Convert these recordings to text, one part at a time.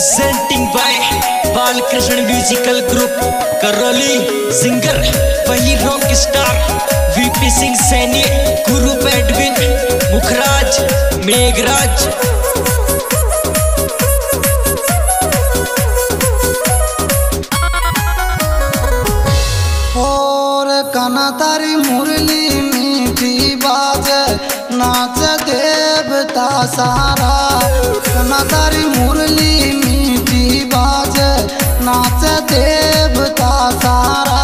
presenting by Balkrishna musical group Karauli. Singer वही rock star VP Singh Saini, Guru Edwin, Mukhraj, Meghraj. और काना तारी मुरली मीठी बाजे, नाच देवता सारा। काना तारी मुरली मीठी बाजे, नाच देवता सारा।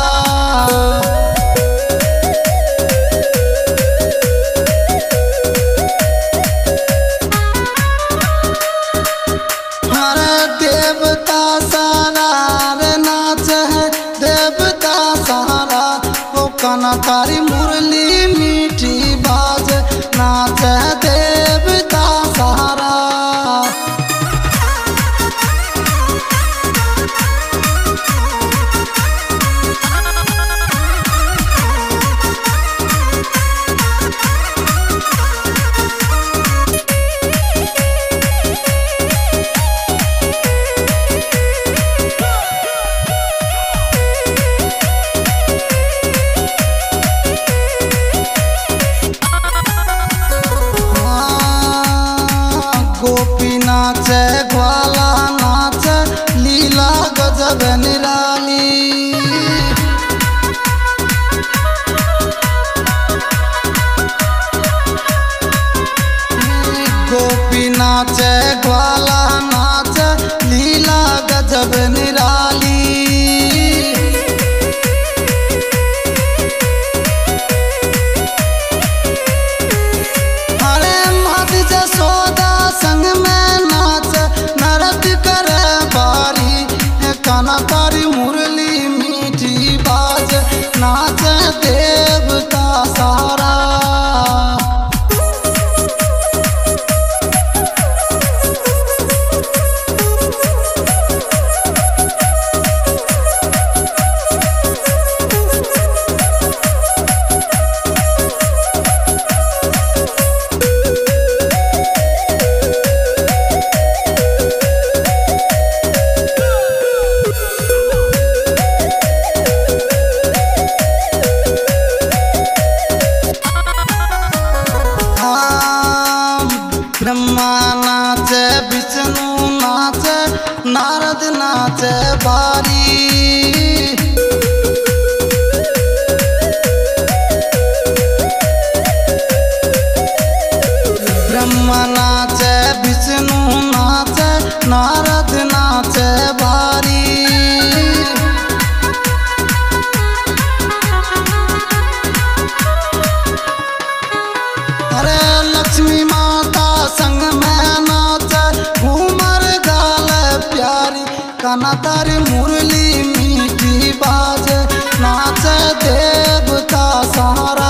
हरे देवता सारा रे नाच है देवता सारा। ओ काना तारी मुरली मीठी बाज, नाच है देवता सारा। गोपी नाचे, ग्वाला नाचे, लीला गजब निराली। गोपी नाचे, ग्वाला नाचे, लीला गजब निराली। अरे मत जसोदा संग में नाच, नरत कर बारी। काना तारी मुरली मीठी बाज, नाच देवता सारा। ब्रह्मा नाचे, विष्णु नाचे, नारद नाचे बारी। ब्रह्मा नाचे, विष्णु नाचे, नारद नाचे बारी। अरे लक्ष्मी माता संग में नाच, घूमर गाल प्यारी। काना तारी मुरली मीठी बाज, नाच देवता सारा।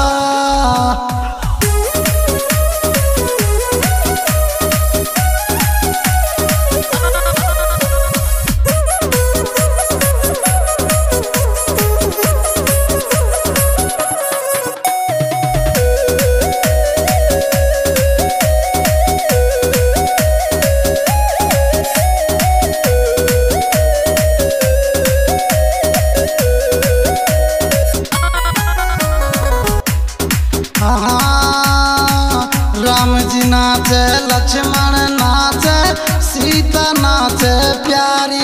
राम जी नाचे, लक्ष्मण नाचे, सीता नाचे प्यारी।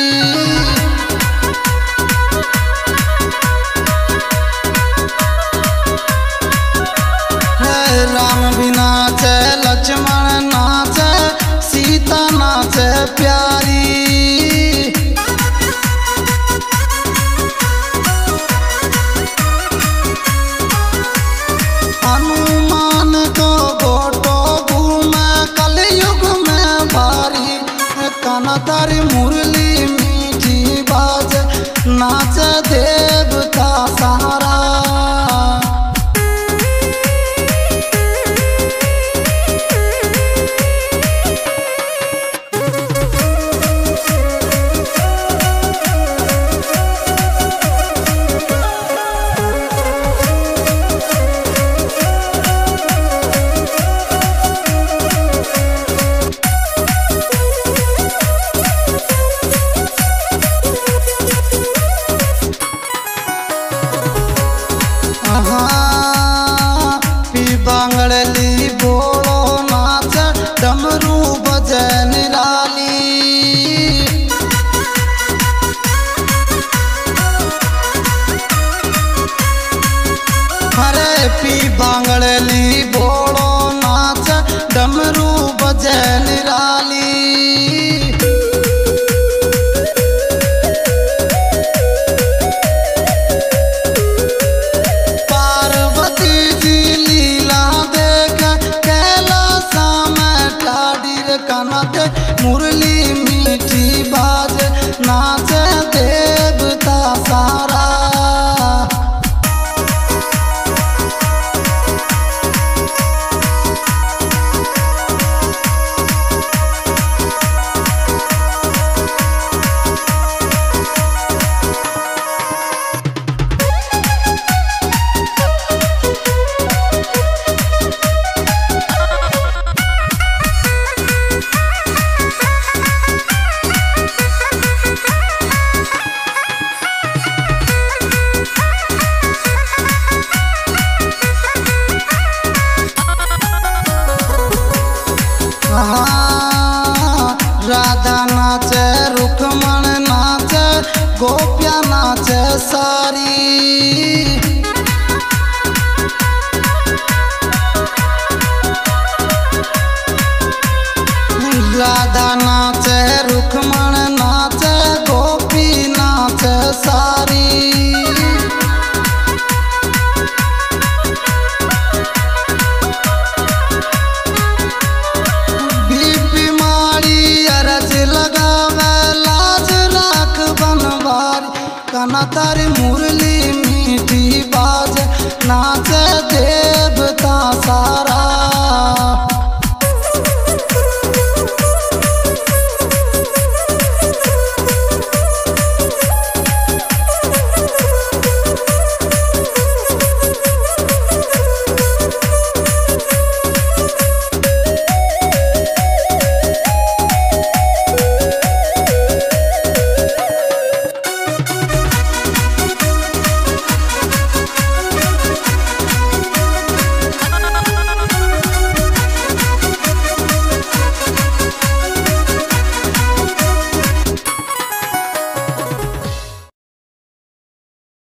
राम भी नाचे, लक्ष्मण नाचे, सीता नाचे प्यारी। हनुमान को गोटो घूमे कलयुग में भारी। काना तारी मुरली मीठी बाज, नाच देवता सारा। बजे निराली। हरे पी बांगड़ली बोलो नाच डमरू बजे निराली। पार्वती जी लीला देख कैलाश में ठाड़ी रे कनक मुरली मीठी बाज नाच देवता सारा। राधा नाचे रुक्मण नाचे गोपिया नाचे सारी। राधा नाचे रुक्मण नाचे गोपी नाचे सारी। कना तारी मुरली मीठी बाज नाच देव